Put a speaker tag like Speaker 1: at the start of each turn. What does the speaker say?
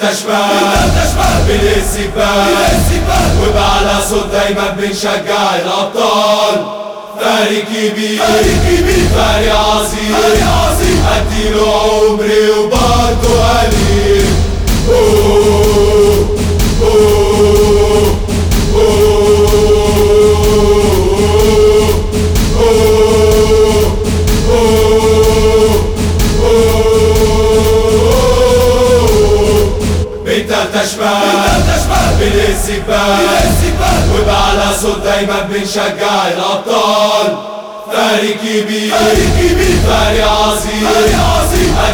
Speaker 1: شمال بالاستقبال وبعلى صوت دايما بنشجع الأبطال. فريق كبير فريق عظيم اديله عمري وبرضه قليل. شمال بالاستقبال وبعلى صوت دايما بنشجع الأبطال. فريق كبير فريق عظيم